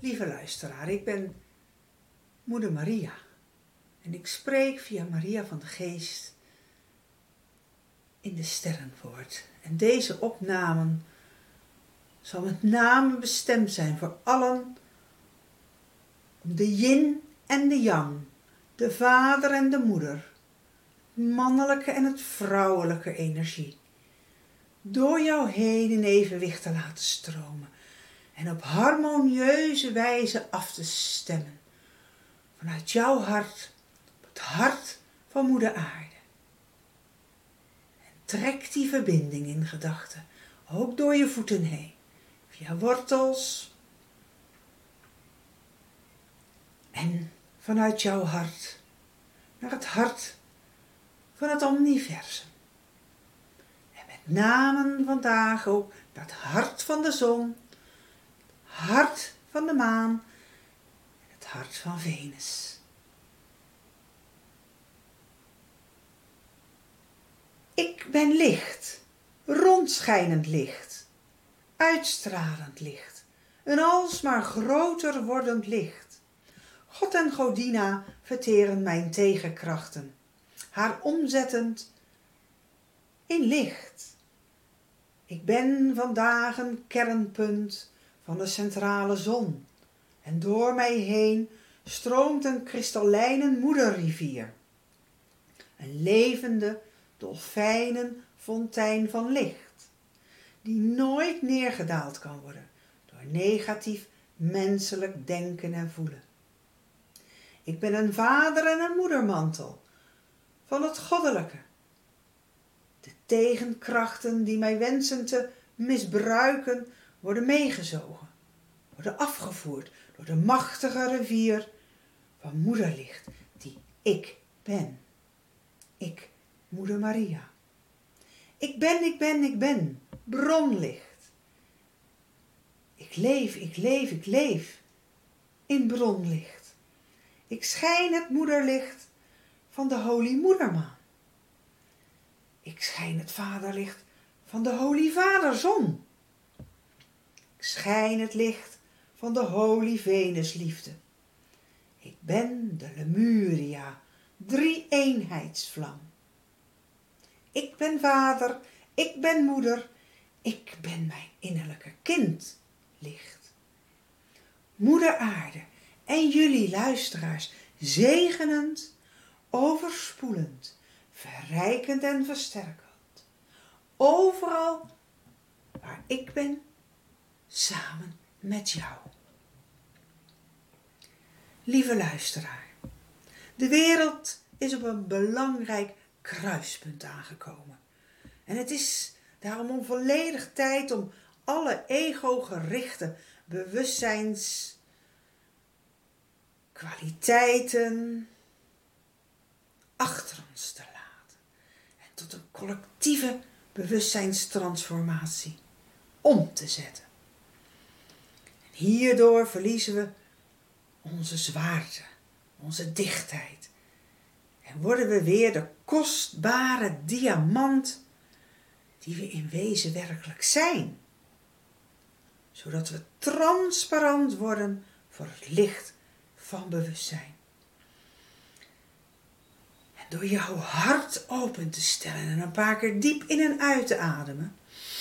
Lieve luisteraar, ik ben Moeder Maria en ik spreek via Maria van de Geest in de sterrenwoord. En deze opnamen zal met name bestemd zijn voor allen om de yin en de yang, de vader en de moeder, het mannelijke en het vrouwelijke energie, door jou heen in evenwicht te laten stromen en op harmonieuze wijze af te stemmen vanuit jouw hart op het hart van Moeder Aarde. En trek die verbinding in gedachten, ook door je voeten heen, via wortels en vanuit jouw hart naar het hart van het universum. En met name vandaag ook naar het hart van de zon, het hart van de maan en het hart van Venus. Ik ben licht, rondschijnend licht, uitstralend licht, een alsmaar groter wordend licht. God en Godina verteren mijn tegenkrachten, haar omzettend in licht. Ik ben vandaag een kernpunt van de centrale zon en door mij heen stroomt een kristallijne moederrivier. Een levende, dolfijnenfontein van licht, die nooit neergedaald kan worden door negatief menselijk denken en voelen. Ik ben een vader en een moedermantel van het goddelijke. De tegenkrachten die mij wensen te misbruiken worden meegezogen, worden afgevoerd door de machtige rivier van moederlicht die ik ben. Ik, Moeder Maria. Ik ben, bronlicht. Ik leef in bronlicht. Ik schijn het moederlicht van de Holy Moedermaan. Ik schijn het vaderlicht van de Holy Vaderzon. Ik schijn het licht van de Holy Venusliefde. Ik ben de Lemuria, drie-eenheidsvlam. Ik ben vader, ik ben moeder, ik ben mijn innerlijke kind, licht. Moeder Aarde en jullie luisteraars, zegenend, overspoelend, verrijkend en versterkend. Overal waar ik ben, samen met jou. Lieve luisteraar, de wereld is op een belangrijk kruispunt aangekomen. En het is daarom volledig tijd om alle ego-gerichte bewustzijnskwaliteiten achter ons te laten. En tot een collectieve bewustzijnstransformatie om te zetten. En hierdoor verliezen we onze zwaarte, onze dichtheid. En worden we weer de kostbare diamant die we in wezen werkelijk zijn. Zodat we transparant worden voor het licht van bewustzijn. En door jouw hart open te stellen en een paar keer diep in en uit te ademen.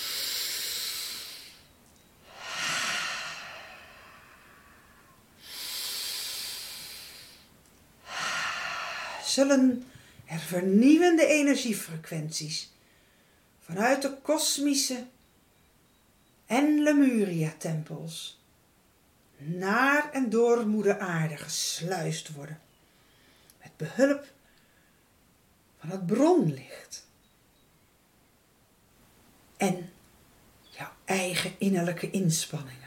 Zullen er vernieuwende energiefrequenties vanuit de kosmische en Lemuria-tempels naar en door Moeder Aarde gesluist worden. Met behulp van het bronlicht. En jouw eigen innerlijke inspanningen.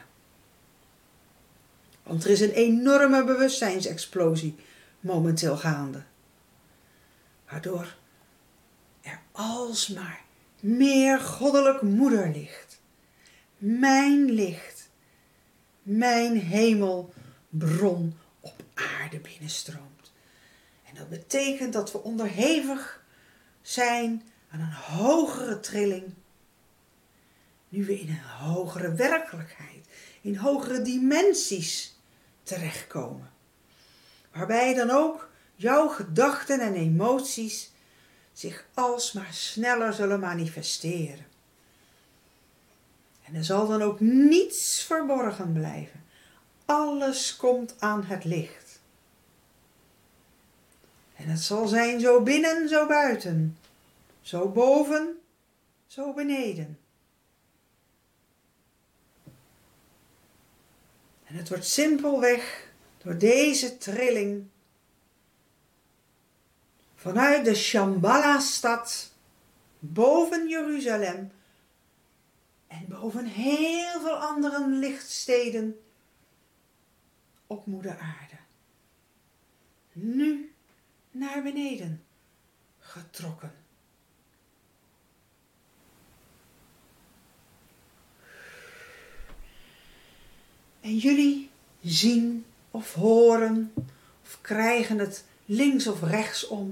Want er is een enorme bewustzijnsexplosie momenteel gaande. Waardoor er alsmaar meer goddelijk moederlicht, mijn hemelbron op aarde binnenstroomt. En dat betekent dat we onderhevig zijn aan een hogere trilling. Nu we in een hogere werkelijkheid, in hogere dimensies terechtkomen. Waarbij dan ook jouw gedachten en emoties zich alsmaar sneller zullen manifesteren. En er zal dan ook niets verborgen blijven. Alles komt aan het licht. En het zal zijn zo binnen, zo buiten. Zo boven, zo beneden. En het wordt simpelweg door deze trilling vanuit de Shambhala-stad boven Jeruzalem en boven heel veel andere lichtsteden op moeder aarde. Nu naar beneden getrokken. En jullie zien of horen of krijgen het links of rechtsom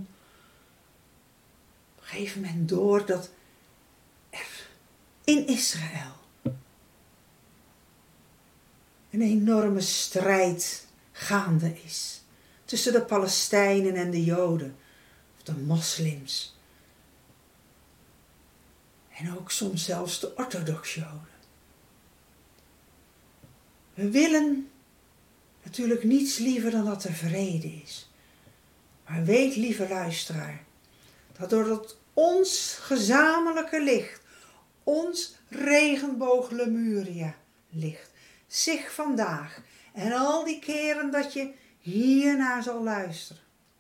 op een gegeven moment door dat er in Israël een enorme strijd gaande is tussen de Palestijnen en de Joden of de moslims en ook soms zelfs de orthodoxe Joden. We willen natuurlijk niets liever dan dat er vrede is. Maar weet, lieve luisteraar, dat doordat ons gezamenlijke licht, ons regenboog Lemuria licht, zich vandaag en al die keren dat je hiernaar zal luisteren,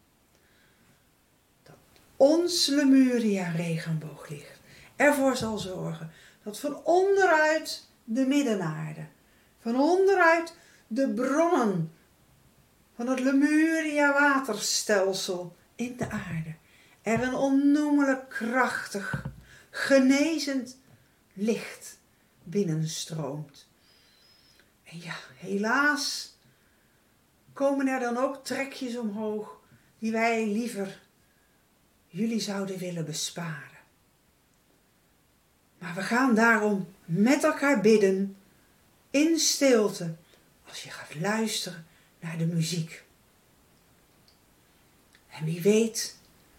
dat ons Lemuria regenbooglicht ervoor zal zorgen dat van onderuit de middenaarde, van onderuit de bronnen van het Lemuria waterstelsel in de aarde er een onnoemelijk krachtig, genezend licht binnenstroomt. En ja, helaas komen er dan ook trekjes omhoog die wij liever jullie zouden willen besparen. Maar we gaan daarom met elkaar bidden in stilte als je gaat luisteren naar de muziek. En wie weet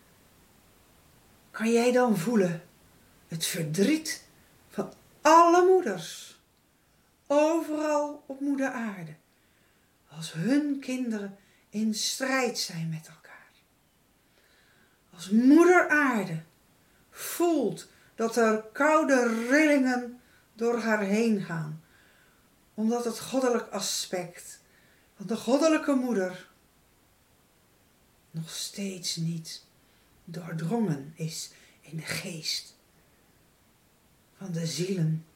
kan jij dan voelen het verdriet van alle moeders overal op moeder aarde als hun kinderen in strijd zijn met elkaar. Als moeder aarde voelt dat er koude rillingen door haar heen gaan, omdat het goddelijk aspect van de goddelijke moeder nog steeds niet doordrongen is in de geest van de zielen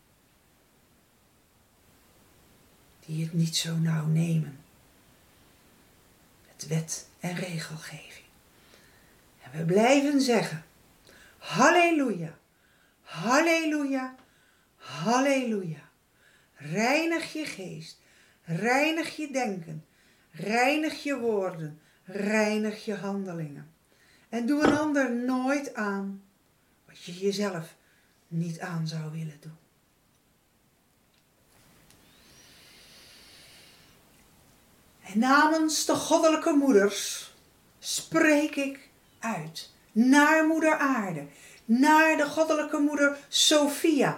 die het niet zo nauw nemen met wet en regelgeving. En we blijven zeggen, halleluja, halleluja, halleluja. Reinig je geest, reinig je denken, reinig je woorden, reinig je handelingen. En doe een ander nooit aan wat je jezelf niet aan zou willen doen. En namens de goddelijke moeders spreek ik uit naar moeder aarde, naar de goddelijke moeder Sophia.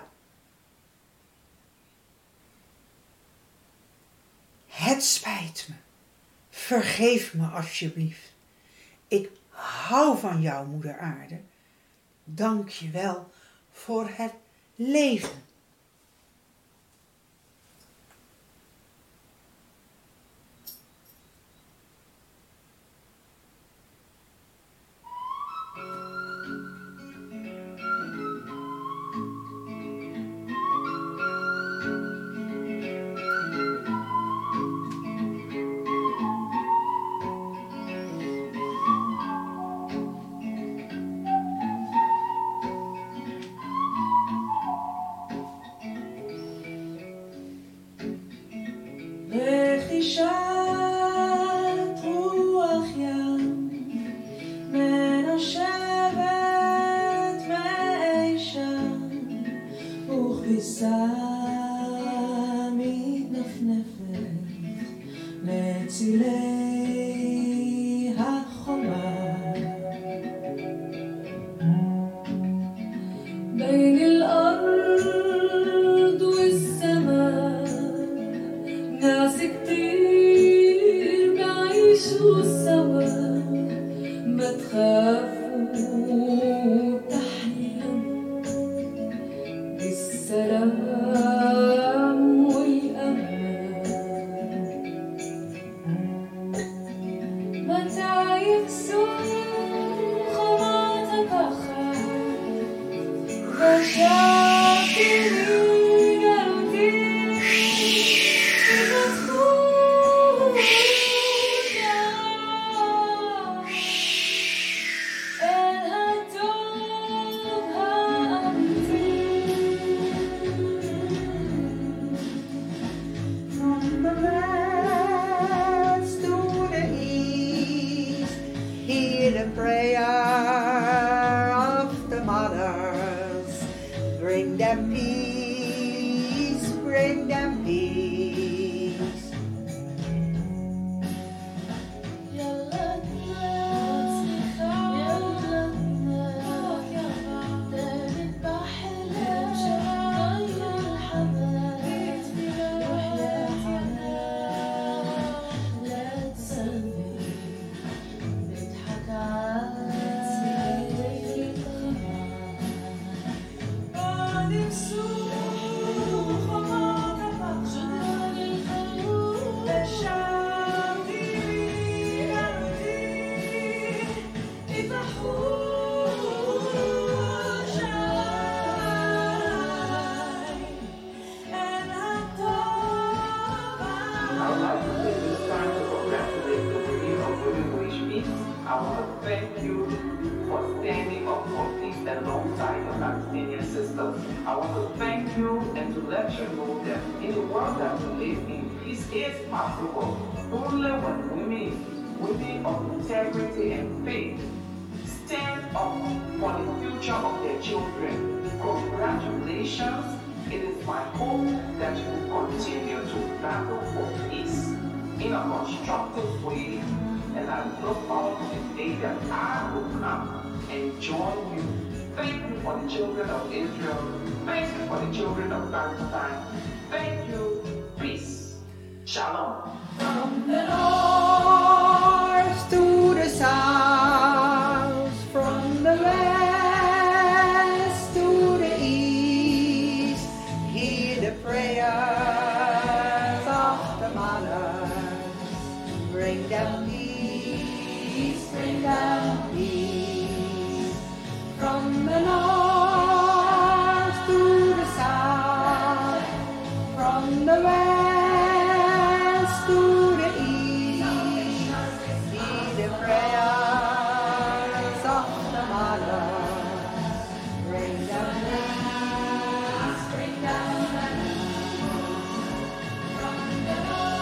Het spijt me. Vergeef me alsjeblieft. Ik hou van jou, moeder aarde. Dank je wel voor het leven. בצילי החומה بين الأرض والسماء ناس كتير بعيشوا سوا ما تخافوا تحلموا بالسلام والأمان ما تعيسوا خواطك أخاف Bring them peace, bring them peace. I want to thank you for standing up for peace alongside your Palestinian sisters. I want to thank you and to let you know that in the world that we live in, peace is possible. Only when women of integrity and faith stand up for the future of their children. Congratulations. It is my hope that you will continue to battle for peace in a constructive way. And I look forward to the day that I will come and join you. Thank you for the children of Israel. Thank you for the children of Palestine. Thank you. Peace. Shalom. From the north to the south, from the west to the east, hear the prayers of the mothers. Bring them peace, bring them peace. From the north to the south, from the west to the east, hear the prayers of the mothers. Bring them peace, bring them from the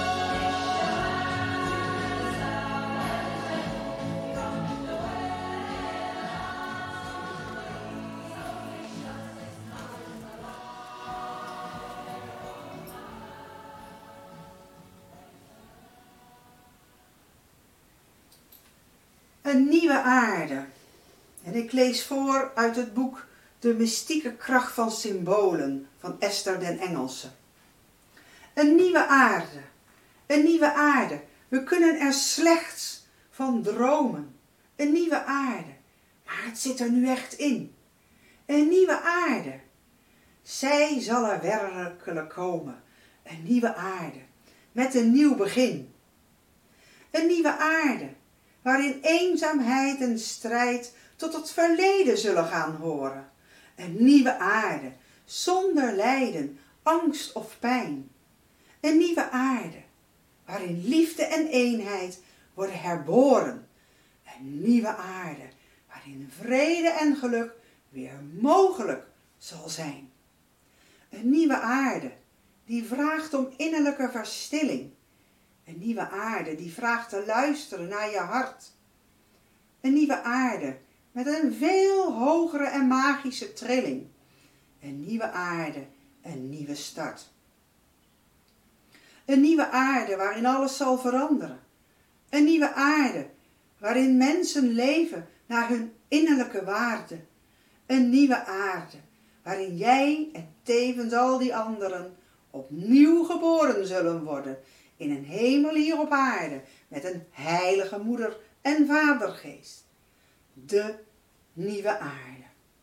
Een nieuwe aarde. En ik lees voor uit het boek De mystieke kracht van symbolen van Esther den Engelse. Een nieuwe aarde. Een nieuwe aarde. We kunnen er slechts van dromen. Een nieuwe aarde. Maar het zit er nu echt in. Een nieuwe aarde. Zij zal er werkelijk komen. Een nieuwe aarde. Met een nieuw begin. Een nieuwe aarde. Waarin eenzaamheid en strijd tot het verleden zullen gaan horen. Een nieuwe aarde, zonder lijden, angst of pijn. Een nieuwe aarde, waarin liefde en eenheid worden herboren. Een nieuwe aarde, waarin vrede en geluk weer mogelijk zal zijn. Een nieuwe aarde, die vraagt om innerlijke verstilling. Een nieuwe aarde die vraagt te luisteren naar je hart. Een nieuwe aarde met een veel hogere en magische trilling. Een nieuwe aarde, een nieuwe start. Een nieuwe aarde waarin alles zal veranderen. Een nieuwe aarde waarin mensen leven naar hun innerlijke waarde. Een nieuwe aarde waarin jij en tevens al die anderen opnieuw geboren zullen worden in een hemel hier op aarde met een heilige moeder en vadergeest. De nieuwe aarde.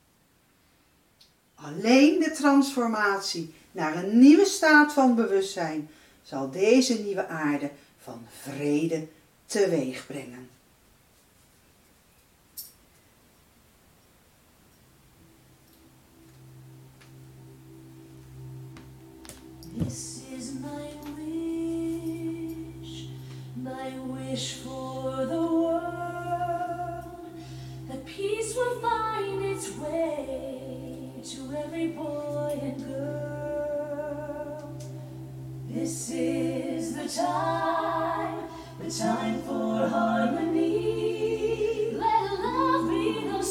Alleen de transformatie naar een nieuwe staat van bewustzijn zal deze nieuwe aarde van vrede teweeg brengen. This is my wish for the world, that peace will find its way to every boy and girl. This is the time for harmony. Let love be the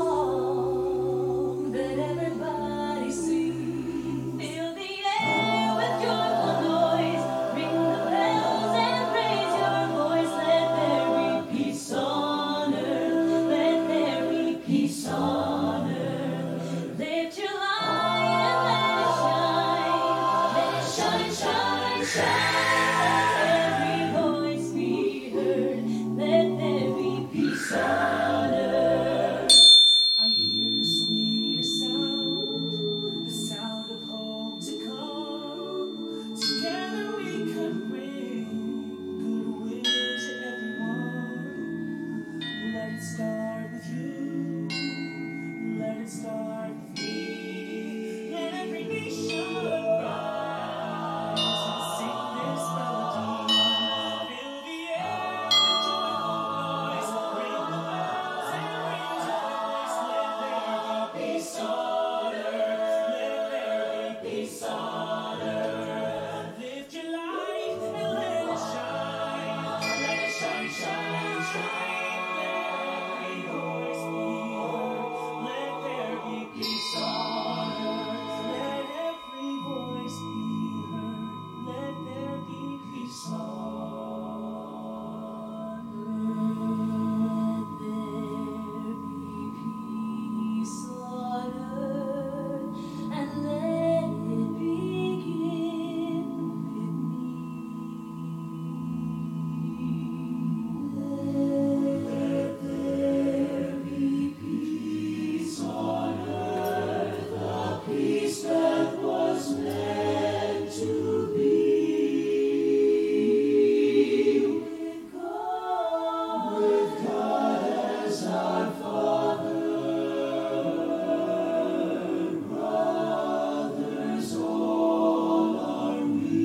song that everybody sings. Fill the air with joyful noise, ring the bells and raise your voice. Let there be peace on earth, let there be peace on earth. Lift your light and let it shine, shine, shine. Every voice be heard, let there be peace on earth. I hear the sweetest sound, the sound of hope to come. Together we can bring goodwill to everyone. Let it start with you, let it start with me. Let every nation rise and sing this melody. Fill the air with joyful noise, ring the bells and raise your voice. Let there be peace on earth, let there be peace on earth. Lift your light and let it shine, shine, shine. Let every voice be heard, let there be peace on earth. Let every voice be heard, let there be peace on earth. Peace on earth, and let it begin with me. Let there be peace on earth, the peace that was meant to be. With God as our Father, brothers all are we.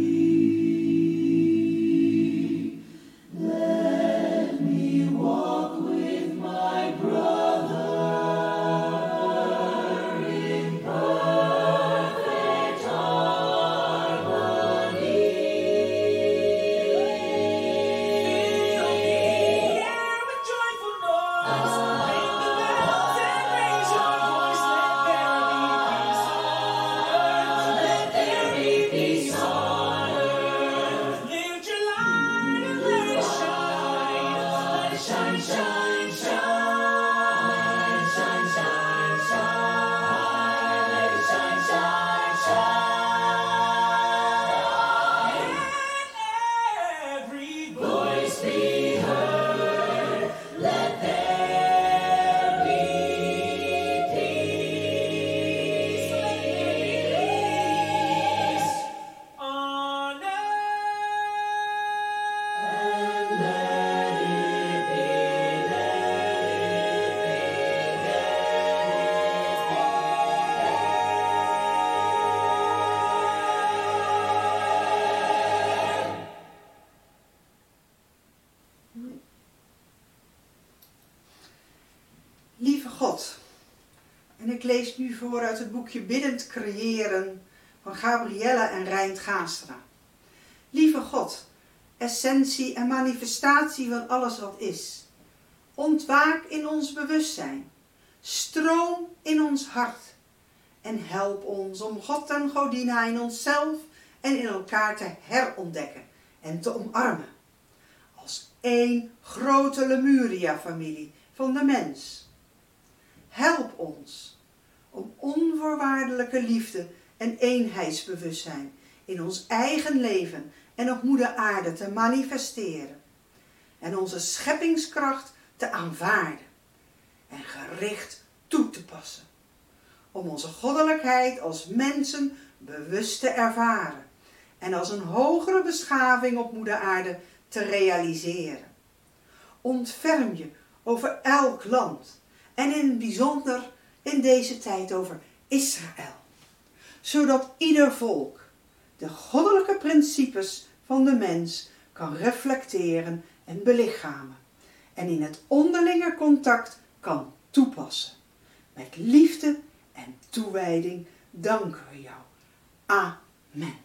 Let me walk with my brother in perfect harmony. Air with joyful noise, ring the bells and raise your voice. Let there be peace on earth, let there be peace on earth. Lift your light and let it shine, shine, shine, shine, shine, shine, shine. Let it shine, shine, shine. Let every voice be heard. Let there be peace. On earth. And let it be, Lieve God, en ik lees nu voor uit het boekje Biddend Creëren van Gabrielle en Reind Gaastra. Lieve God, essentie en manifestatie van alles wat is. Ontwaak in ons bewustzijn, stroom in ons hart en help ons om God en Godina in onszelf en in elkaar te herontdekken en te omarmen. Als één grote Lemuria-familie van de mens. Help ons om onvoorwaardelijke liefde en eenheidsbewustzijn in ons eigen leven en op moeder aarde te manifesteren. En onze scheppingskracht te aanvaarden en gericht toe te passen. Om onze goddelijkheid als mensen bewust te ervaren en als een hogere beschaving op moeder aarde te realiseren. Ontferm je over elk land en in het bijzonder in deze tijd over Israël. Zodat ieder volk de goddelijke principes van de mens kan reflecteren en belichamen. En in het onderlinge contact kan toepassen. Met liefde en toewijding danken we jou. Amen.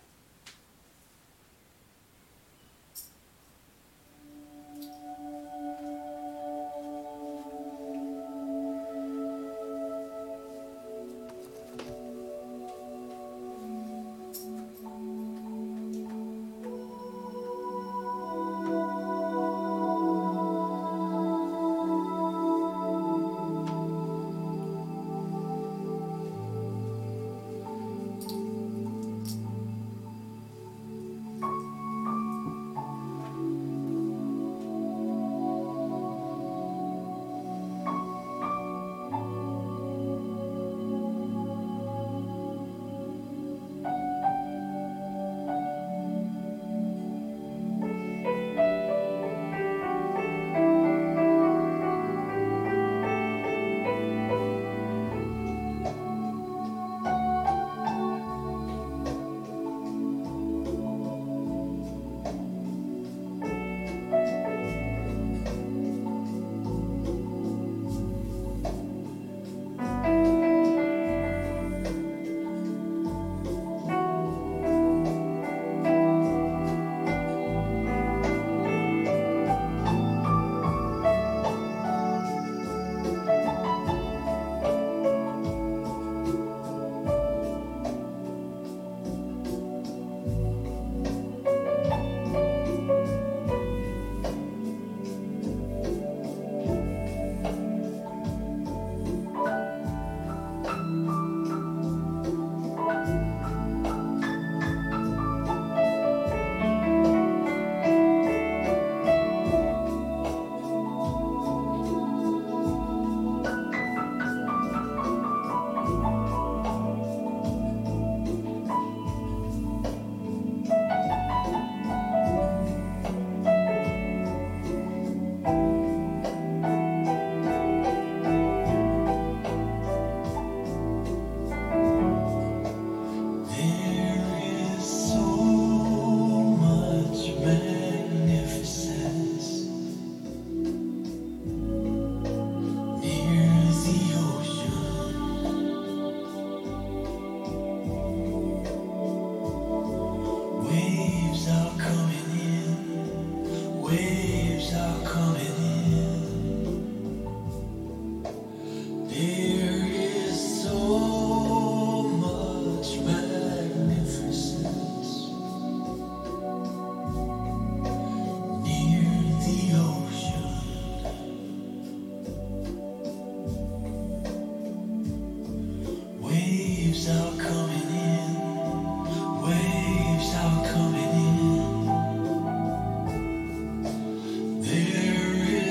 There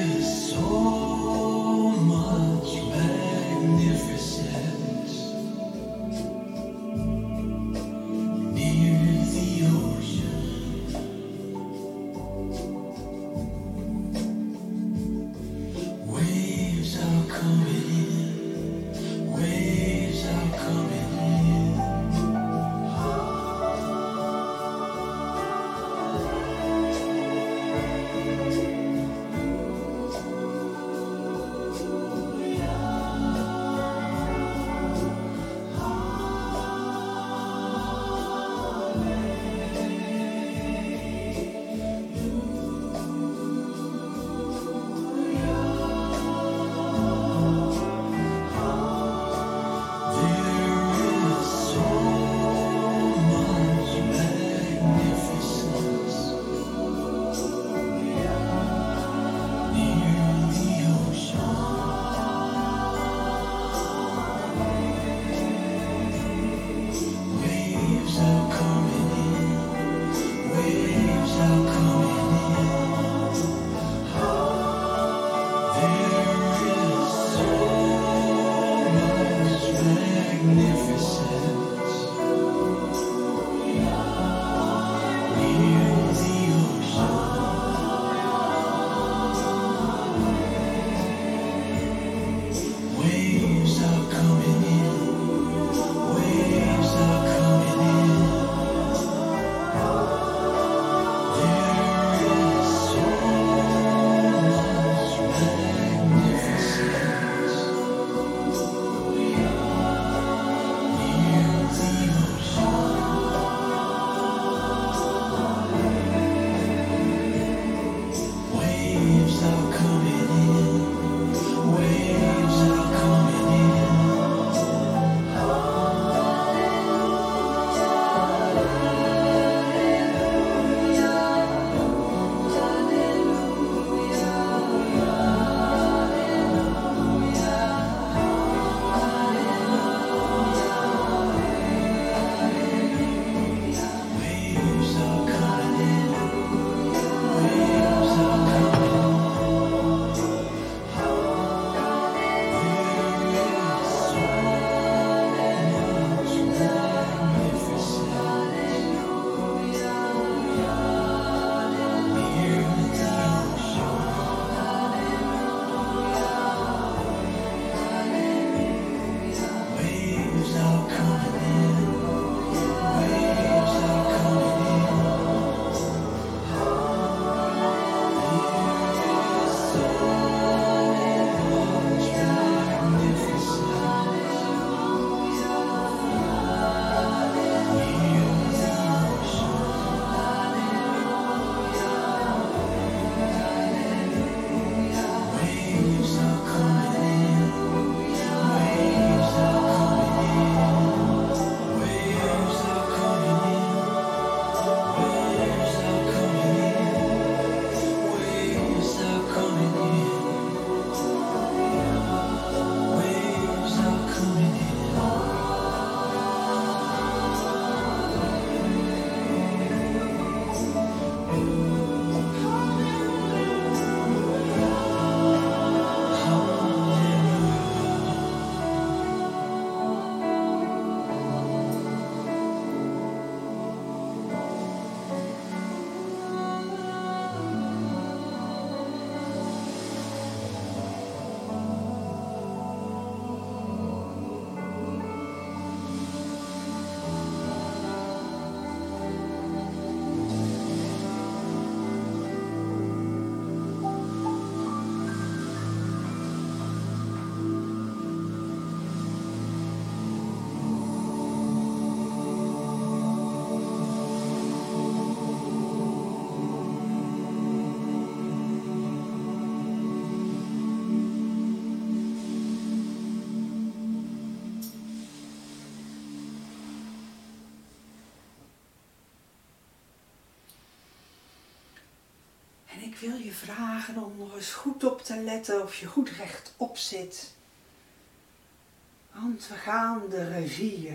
En ik wil je vragen om nog eens goed op te letten of je goed rechtop zit. Want we gaan de rivier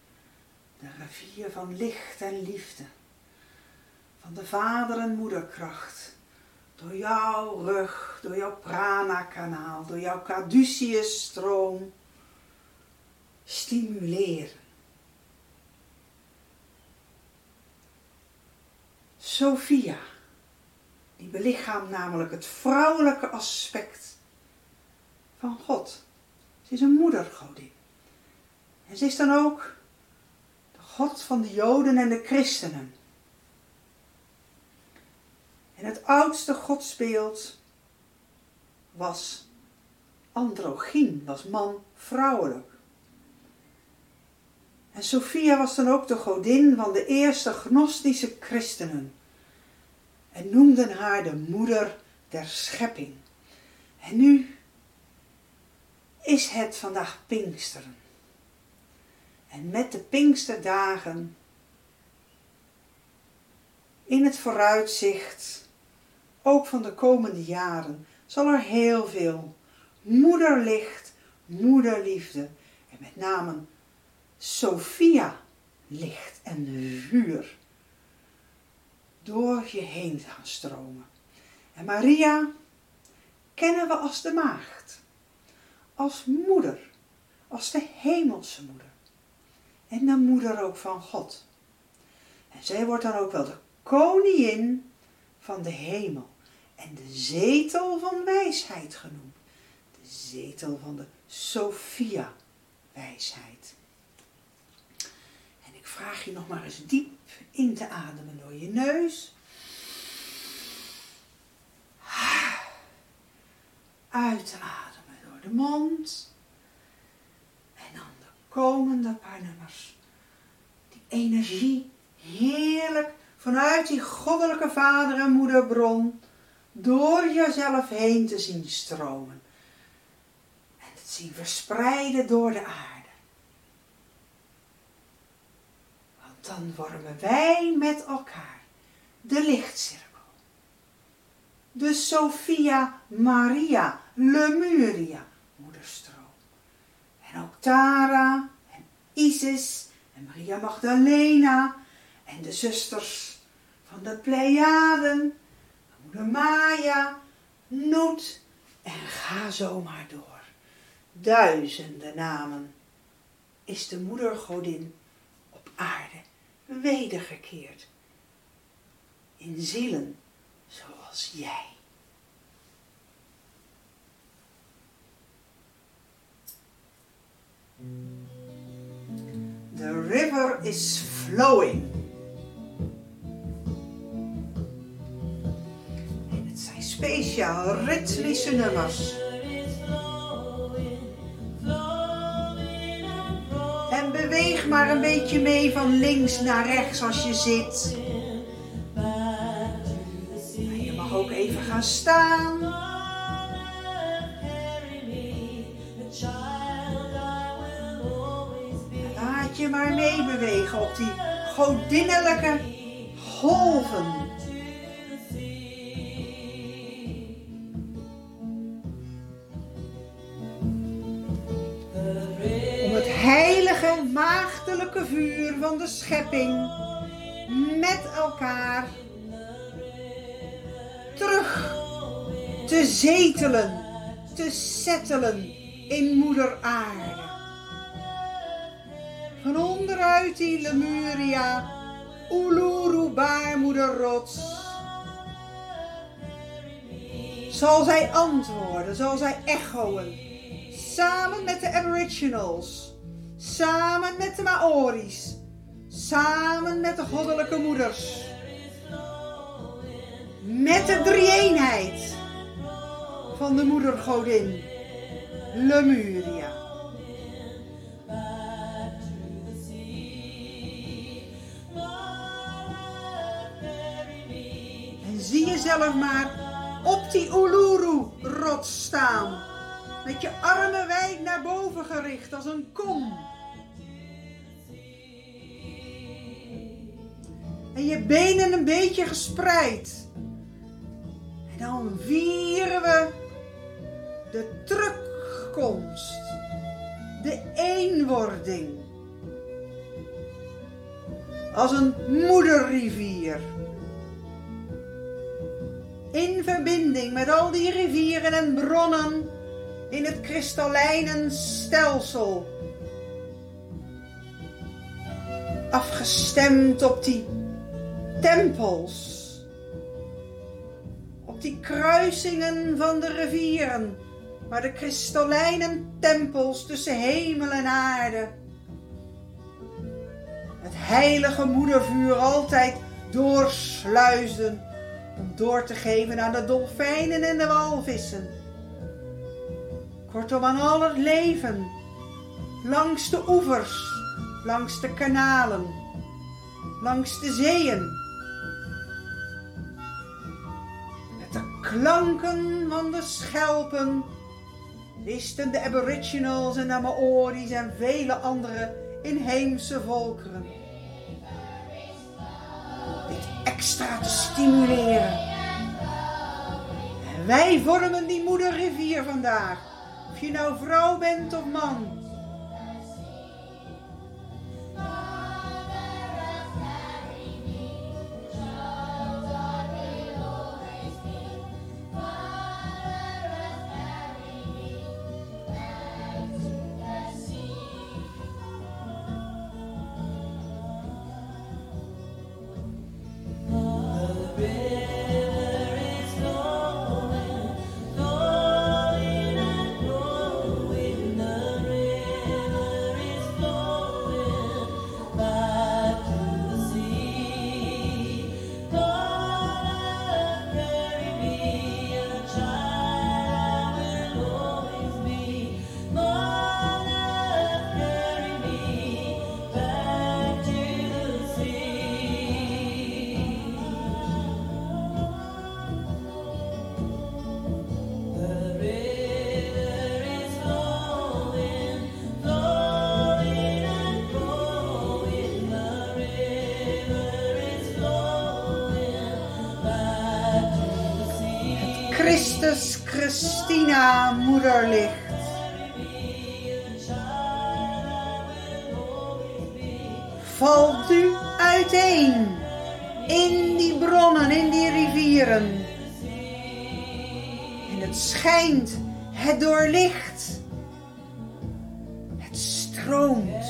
van licht en liefde, van de vader- en moederkracht, door jouw rug, door jouw prana-kanaal, door jouw caduceus-stroom stimuleren. Sophia, die belichaamt namelijk het vrouwelijke aspect van God. Ze is een moedergodin. En ze is dan ook de God van de Joden en de christenen. En het oudste godsbeeld was androgyn, was man-vrouwelijk. En Sophia was dan ook de godin van de eerste gnostische christenen. En noemden haar de moeder der schepping. En nu is het vandaag Pinksteren. En met de Pinksterdagen in het vooruitzicht, ook van de komende jaren, zal er heel veel moederlicht, moederliefde en met name Sophia licht en vuur door je heen gaan stromen. En Maria kennen we als de maagd, als moeder, als de hemelse moeder. En de moeder ook van God. En zij wordt dan ook wel de koningin van de hemel. En de zetel van wijsheid genoemd. De zetel van de Sophia wijsheid. En ik vraag je nog maar eens diep in te ademen door je neus. Uit te ademen door de mond. En dan de komende paar nummers. Die energie heerlijk vanuit die goddelijke vader- en moederbron door jezelf heen te zien stromen. En het zien verspreiden door de aarde. Want dan vormen wij met elkaar de lichtcirkel. De Sophia Maria Lemuria moederstroom. En ook Tara en Isis en Maria Magdalena en de zusters van de Pleiaden, moeder Maya, Noet en ga zo maar door. Duizenden namen is de moedergodin op aarde wedergekeerd. In zielen zoals jij. The river is flowing. En het zijn speciaal ritmische nummers. En beweeg maar een beetje mee van links naar rechts als je zit. Maar je mag ook even gaan staan. Laat je maar meebewegen op die godinnelijke golven. Om het heilige maagdelijke vuur van de schepping met elkaar terug te zetelen, te settelen in moeder aarde. Van onderuit die Lemuria, Uluru baarmoederrots, zal zij antwoorden, zal zij echoen, samen met de Aboriginals, samen met de Maori's, samen met de goddelijke moeders, met de drie-eenheid van de moedergodin Lemuria. Zie jezelf maar op die Uluru-rots staan. Met je armen wijd naar boven gericht als een kom. En je benen een beetje gespreid. dan vieren we de terugkomst, de eenwording. Als een moederrivier. In verbinding met al die rivieren en bronnen in het kristallijnen stelsel. Afgestemd op die tempels. Op die kruisingen van de rivieren. Maar de kristallijnen tempels tussen hemel en aarde. Het heilige moedervuur altijd doorsluisden. Om door te geven aan de dolfijnen en de walvissen. Kortom aan al het leven. Langs de oevers. Langs de kanalen. Langs de zeeën. Met de klanken van de schelpen wisten de aboriginals en de Maori's en vele andere inheemse volkeren dit extra te stimuleren. En wij vormen die moederrivier vandaag, of je nou vrouw bent of man. Christus Christina moederlicht. Valt u uiteen in die bronnen, in die rivieren. En het schijnt, het doorlicht, het stroomt.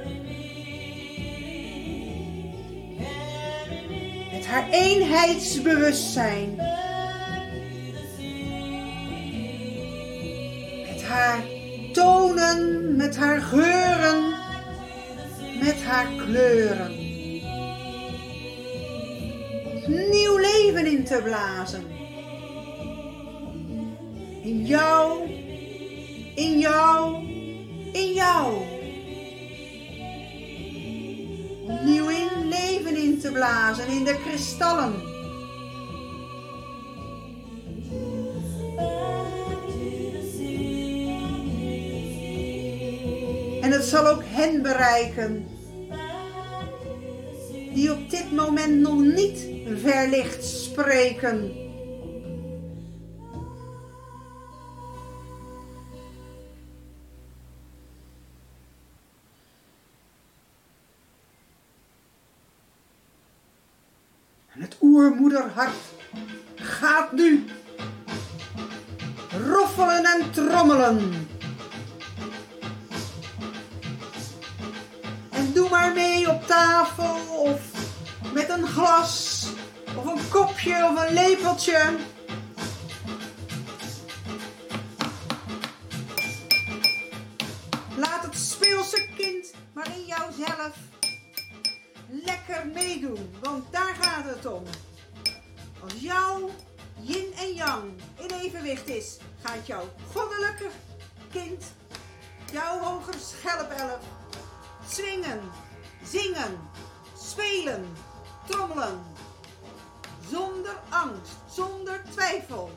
Met haar eenheidsbewustzijn. Haar tonen, met haar geuren, met haar kleuren. Nieuw leven in te blazen. In jou, in jou, in jou. Nieuw leven in te blazen in de kristallen. En het zal ook hen bereiken die op dit moment nog niet verlicht spreken. En het oermoederhart gaat nu roffelen en trommelen. Doe maar mee op tafel of met een glas of een kopje of een lepeltje. Laat het speelse kind maar in jouzelf lekker meedoen, want daar gaat het om. Als jouw yin en yang in evenwicht is, gaat jouw goddelijke kind, jouw hoger schelpelf, swingen, zingen, spelen, trommelen. Zonder angst, zonder twijfel.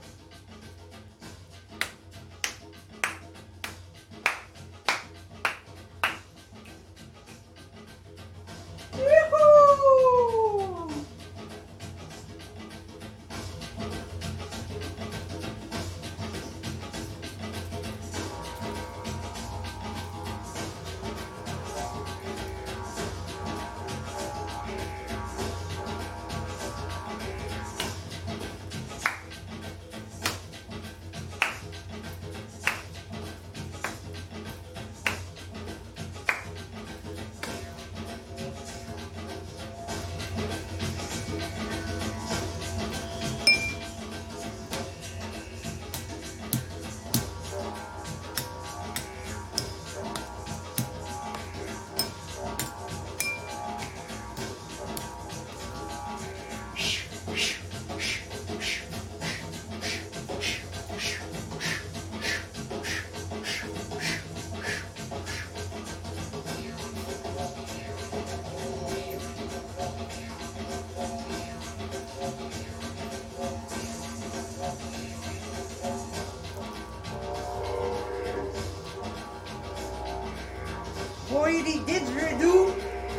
Joehoe! Hoor je die didgeridoo?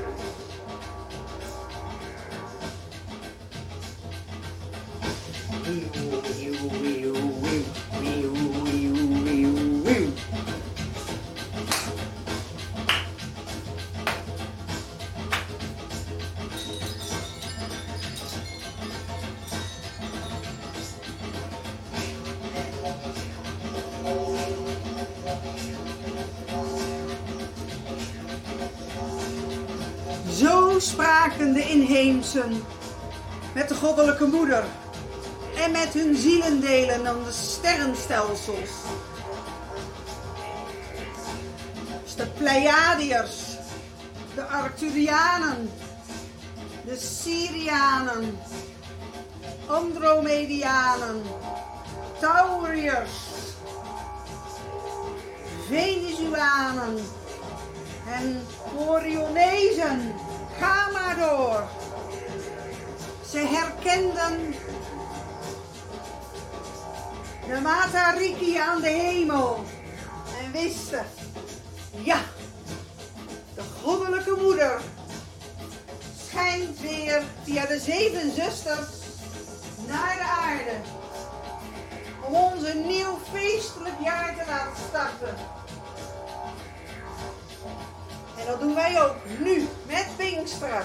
Zo spraken de inheemsen met de goddelijke moeder en met hun zielendelen aan de sterrenstelsels. Dus de Pleiadiërs, de Arcturianen, de Sirianen, Andromedianen, Tauriërs, Venezuanen en Orionezen. Ga maar door. Ze herkenden de Matariki aan de hemel en wisten, ja, de goddelijke moeder schijnt weer via de 7 zusters naar de aarde om ons een nieuw feestelijk jaar te laten starten. En dat doen wij ook nu met Pinksteren.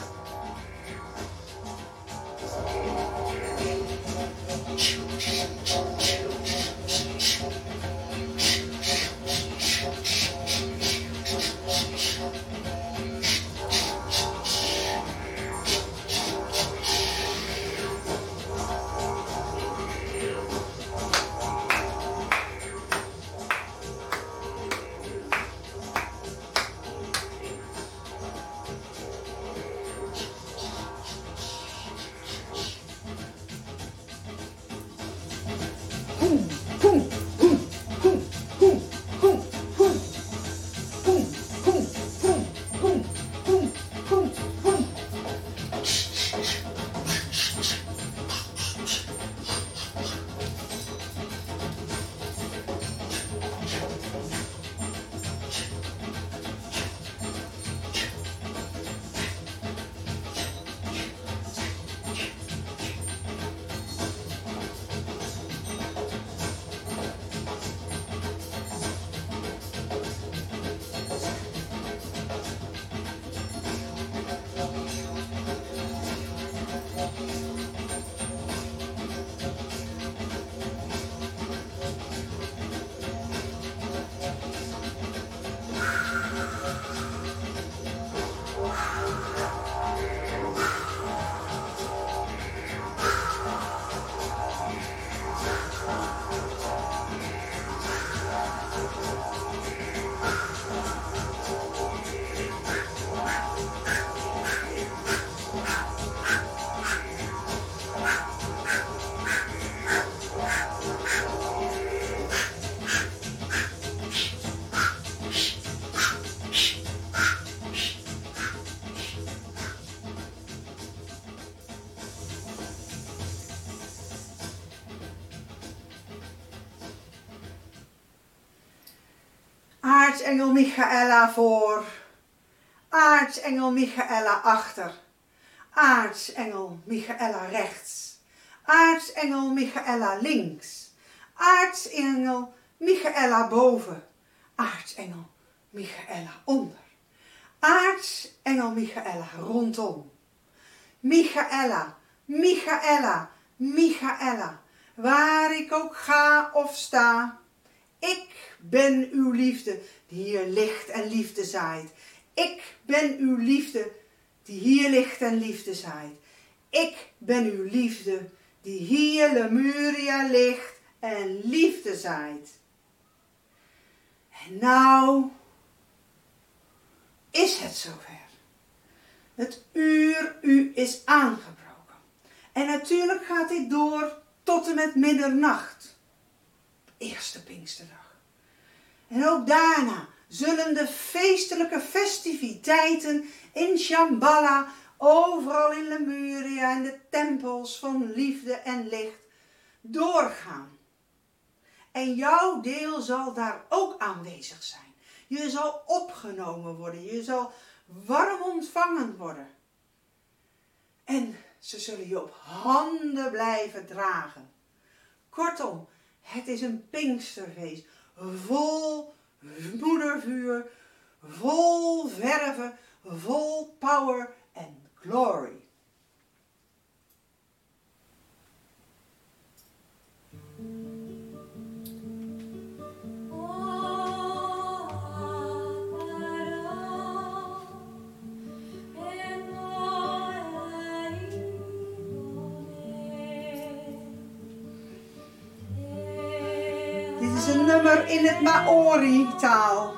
Aartsengel Michaela voor, aartsengel Michaela achter, aartsengel Michaela rechts, aartsengel Michaela links, aartsengel Michaela boven, aartsengel Michaela onder, aartsengel Michaela rondom. Michaela, Michaela, Michaela, waar ik ook ga of sta, ik ben uw liefde die hier licht en liefde zaait. Ik ben uw liefde die hier licht en liefde zaait. Ik ben uw liefde die hier Lemuria licht en liefde zaait. En nou is het zover. Het uur u is aangebroken. En natuurlijk gaat dit door tot en met middernacht. Eerste Pinksterdag. En ook daarna zullen de feestelijke festiviteiten in Shambhala, overal in Lemuria en de tempels van liefde en licht doorgaan. En jouw deel zal daar ook aanwezig zijn. Je zal opgenomen worden. Je zal warm ontvangen worden. En ze zullen je op handen blijven dragen. Kortom, het is een Pinksterfeest. Vol moedervuur, vol verven, vol power en glory. Dit is een nummer in het Maori-taal.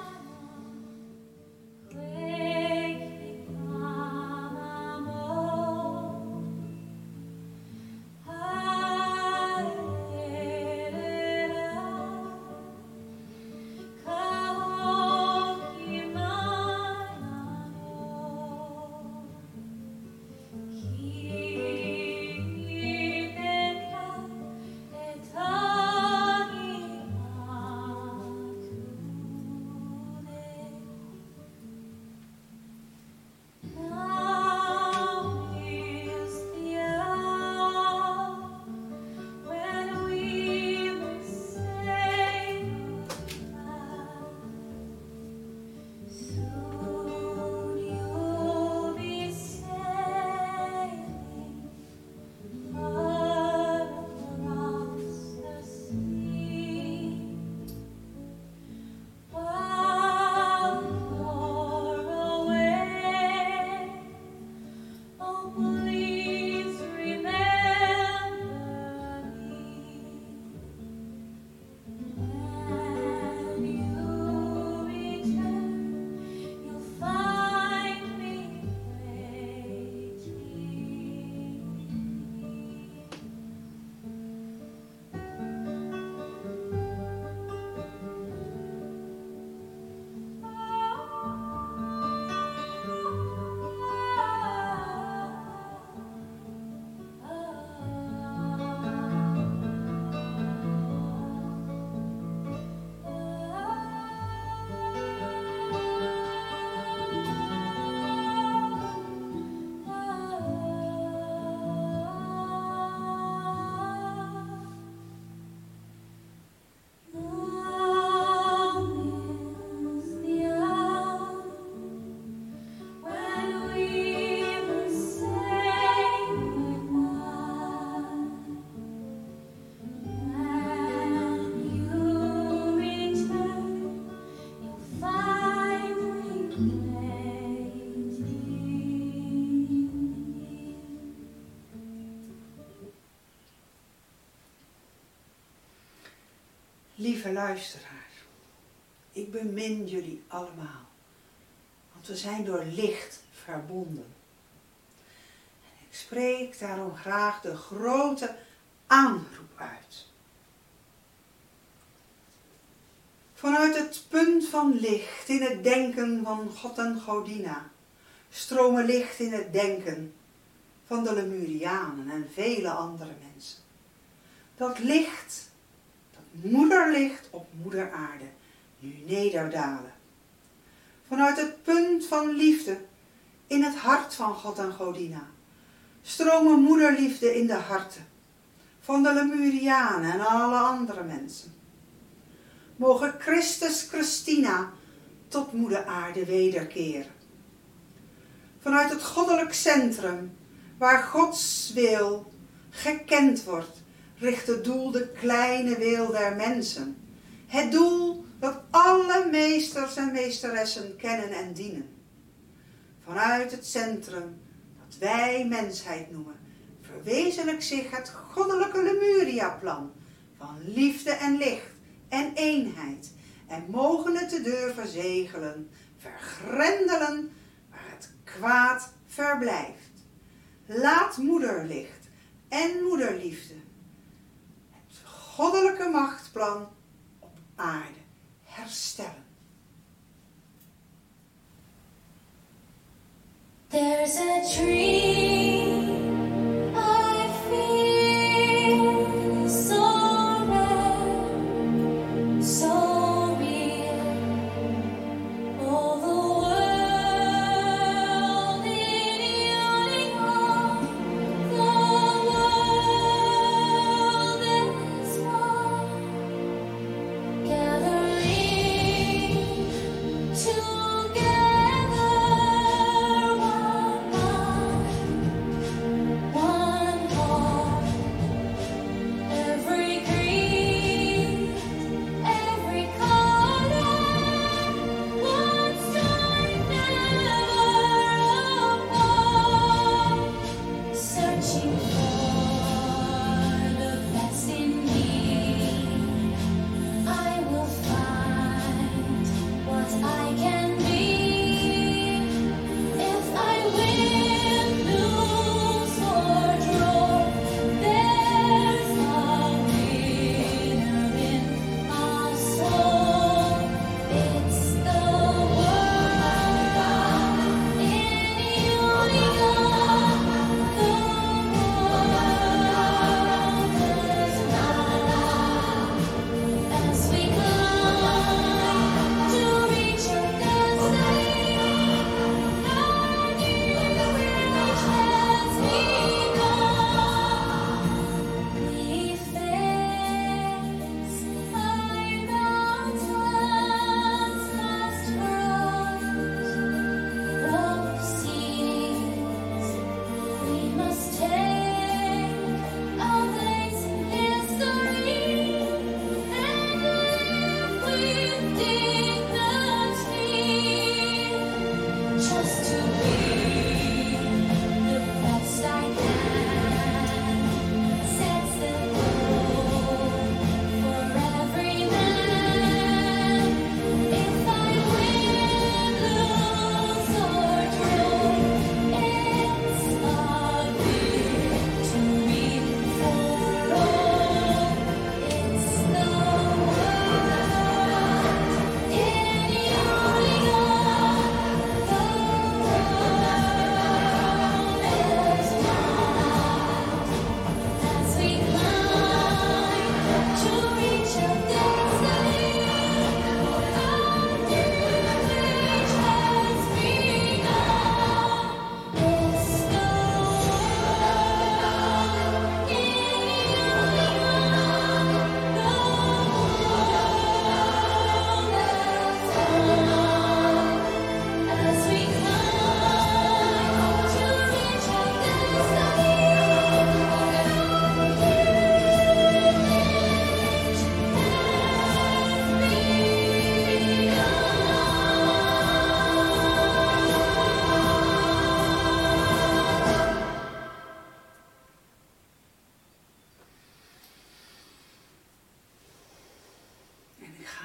Lieve luisteraar, ik bemin jullie allemaal, want we zijn door licht verbonden. En ik spreek daarom graag de grote aanroep uit. Vanuit het punt van licht in het denken van God en Godina stromen licht in het denken van de Lemurianen en vele andere mensen. Dat licht, moederlicht op moeder aarde, nu nederdalen. Vanuit het punt van liefde in het hart van God en Godina stromen moederliefde in de harten van de Lemurianen en alle andere mensen. Mogen Christus Christina tot moeder aarde wederkeren. Vanuit het goddelijk centrum waar Gods wil gekend wordt, richt het doel de kleine wil der mensen. Het doel dat alle meesters en meesteressen kennen en dienen. Vanuit het centrum dat wij mensheid noemen, verwezenlijkt zich het goddelijke Lemuria-plan van liefde en licht en eenheid. En mogen het de deur verzegelen, vergrendelen waar het kwaad verblijft. Laat moederlicht en moederliefde het goddelijke machtplan op aarde herstellen. There's a dream I feel so rare, so real.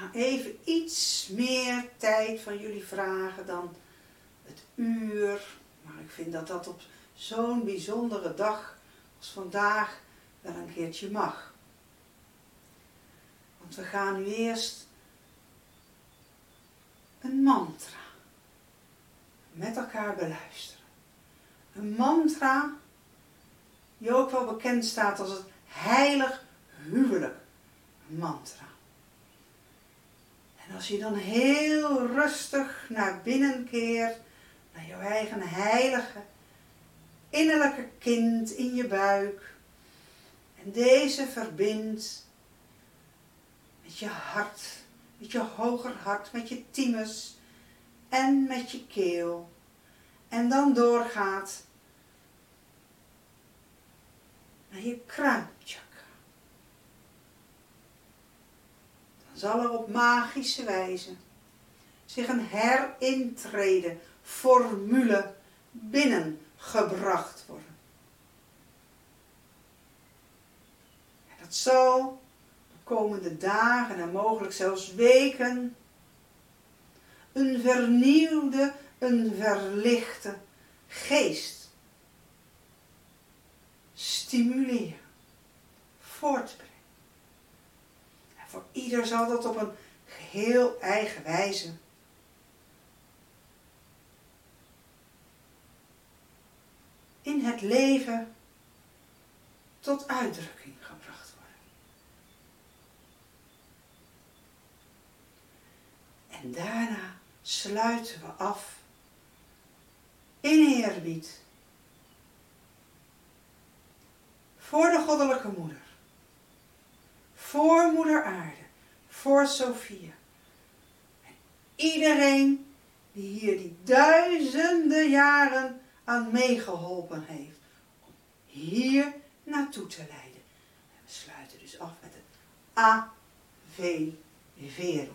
ga even iets meer tijd van jullie vragen dan het uur. Maar ik vind dat dat op zo'n bijzondere dag als vandaag wel een keertje mag. Want we gaan nu eerst een mantra met elkaar beluisteren. Een mantra die ook wel bekend staat als het heilig huwelijk mantra. En als je dan heel rustig naar binnen keert, naar jouw eigen heilige innerlijke kind in je buik en deze verbindt met je hart, met je hoger hart, met je thymus en met je keel en dan doorgaat naar je kruinchakra. Dan zal er op magische wijze zich een herintrede formule binnengebracht worden. En dat zal de komende dagen en mogelijk zelfs weken een vernieuwde, een verlichte geest stimuleren, voortbrengen. En voor ieder zal dat op een geheel eigen wijze in het leven tot uitdrukking gebracht worden. En daarna sluiten we af in eerbied voor de goddelijke moeder, voor moeder aarde, voor Sophia. En iedereen die hier die duizenden jaren aan meegeholpen heeft om hier naartoe te leiden. En we sluiten dus af met het Ave Verum.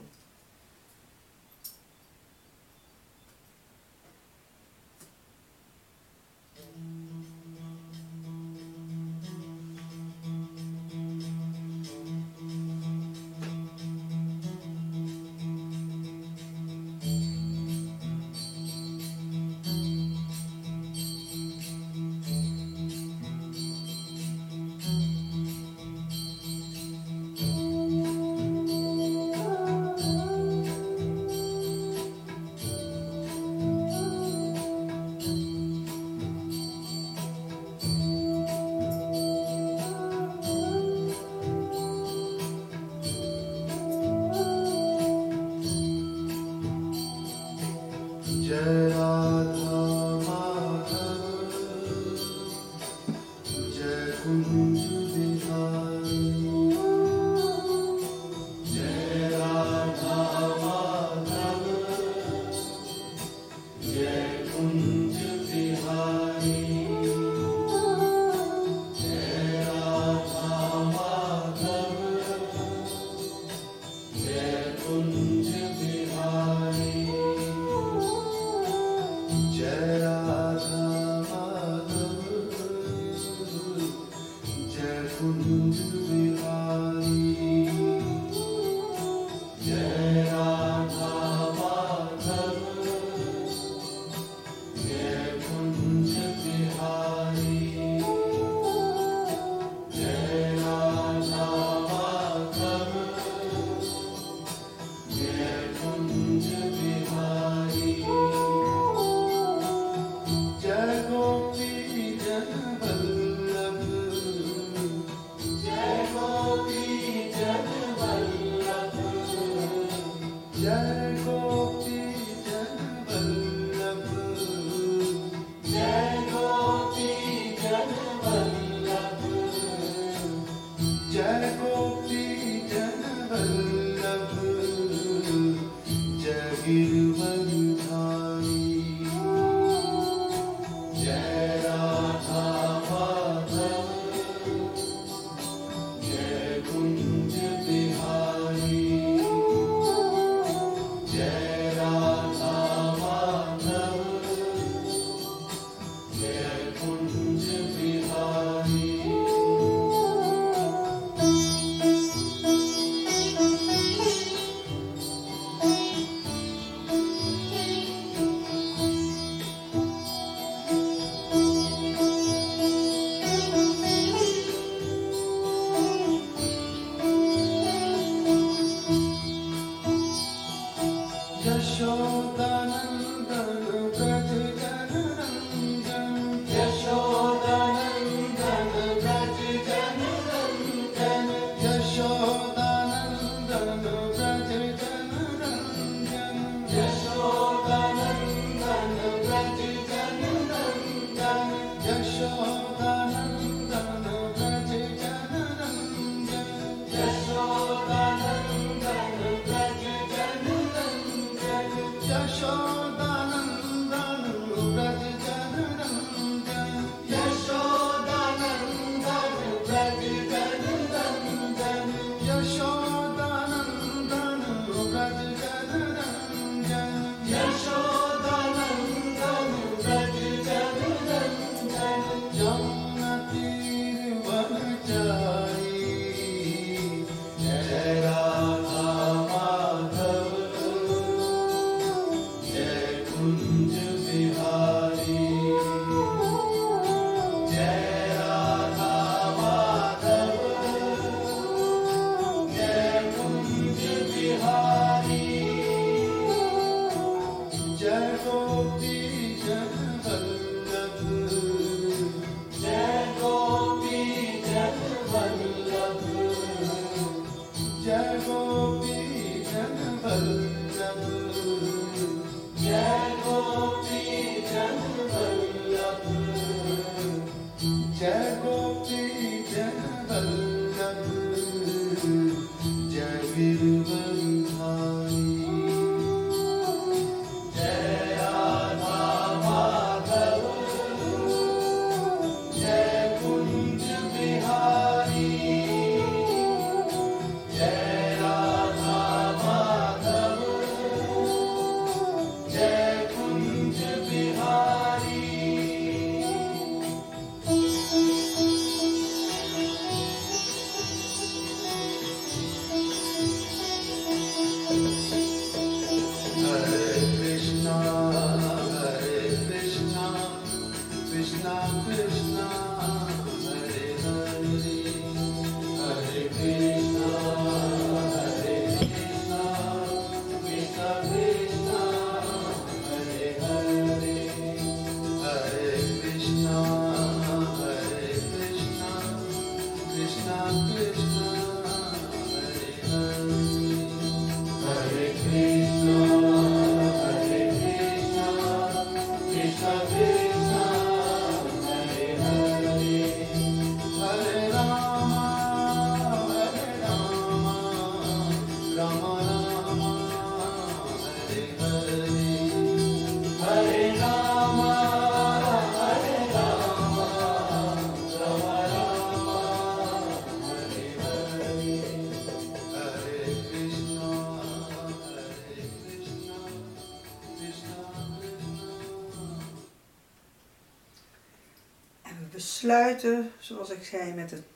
Sluiten, zoals ik zei, met het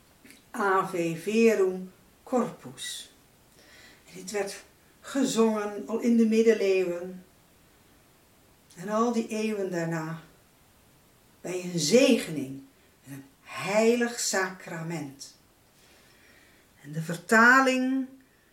Ave Verum Corpus. En dit werd gezongen al in de middeleeuwen en al die eeuwen daarna bij een zegening, een heilig sacrament. En de vertaling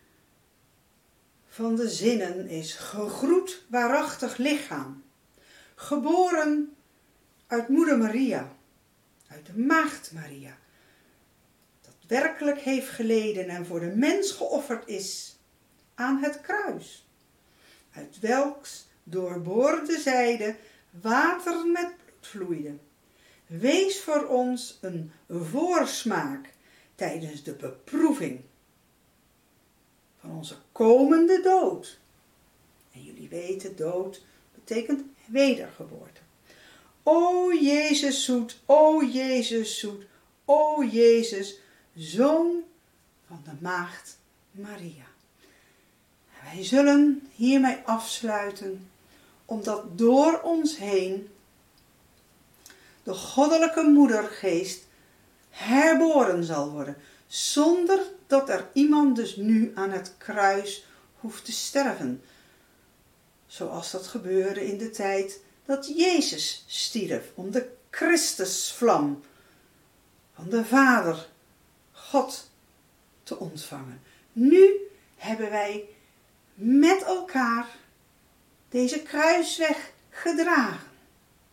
van de zinnen is: gegroet waarachtig lichaam, geboren uit moeder Maria, uit de maagd Maria, dat werkelijk heeft geleden en voor de mens geofferd is aan het kruis, uit welks doorboorde zijde water met bloed vloeide. Wees voor ons een voorsmaak tijdens de beproeving van onze komende dood. En jullie weten, dood betekent wedergeboorte. O Jezus zoet, o Jezus zoet, o Jezus, Zoon van de maagd Maria. En wij zullen hiermee afsluiten, omdat door ons heen de goddelijke moedergeest herboren zal worden, zonder dat er iemand dus nu aan het kruis hoeft te sterven, zoals dat gebeurde in de tijd dat Jezus stierf om de Christusvlam van de Vader, God, te ontvangen. Nu hebben wij met elkaar deze kruisweg gedragen.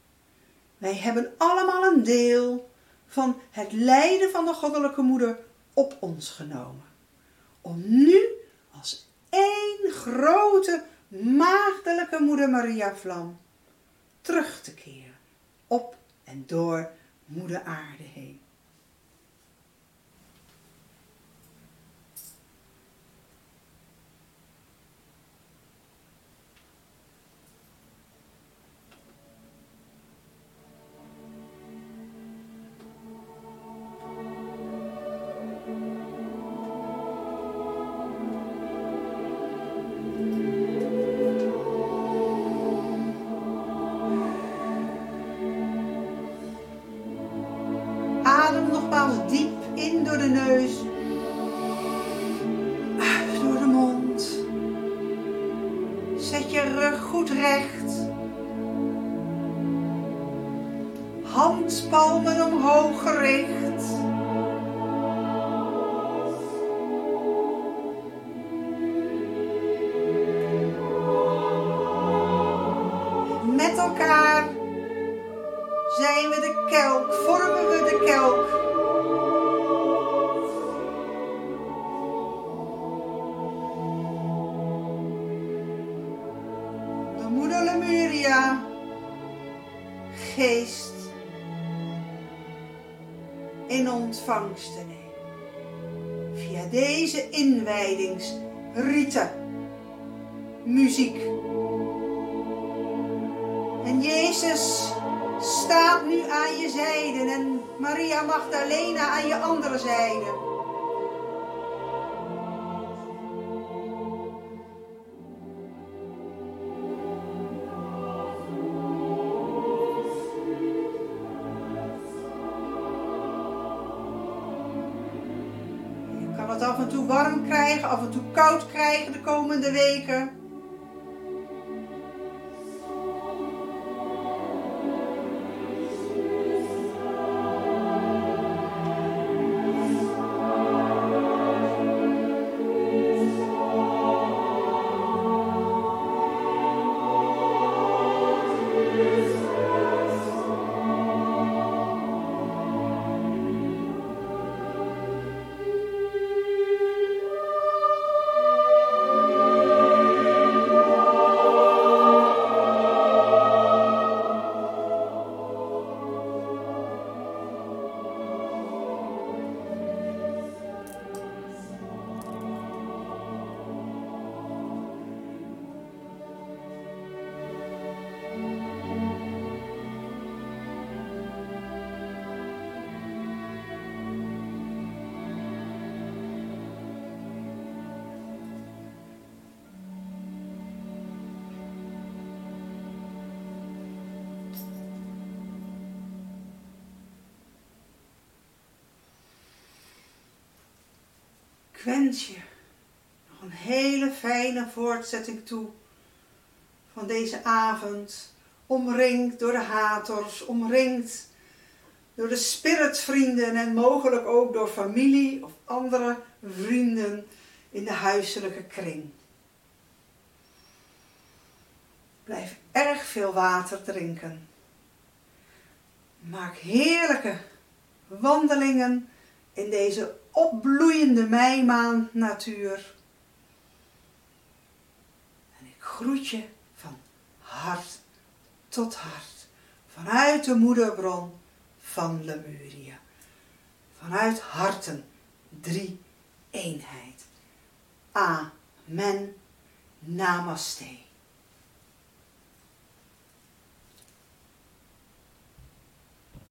Wij hebben allemaal een deel van het lijden van de goddelijke moeder op ons genomen. Om nu als één grote maagdelijke Moeder Maria vlam terug te keren op en door Moeder Aarde heen. Adem nogmaals diep in door de neus, uit door de mond. Zet je rug goed recht. Handpalmen omhoog gericht. Met elkaar zijn we de kelk, vormen we de kelk. De Moeder Lemuria, geest, in ontvangst te nemen. Via deze inwijdingsriten, muziek. En Jezus staat nu aan je zijde en Maria Magdalena aan je andere zijde. Je kan het af en toe warm krijgen, af en toe koud krijgen de komende weken. Ik wens je nog een hele fijne voortzetting toe van deze avond. Omringd door de haters, omringd door de spiritvrienden en mogelijk ook door familie of andere vrienden in de huiselijke kring. Blijf erg veel water drinken. Maak heerlijke wandelingen in deze opbloeiende meimaand natuur. En ik groet je van hart tot hart. Vanuit de moederbron van Lemuria. Vanuit harten, 3 eenheid. Amen. Namaste.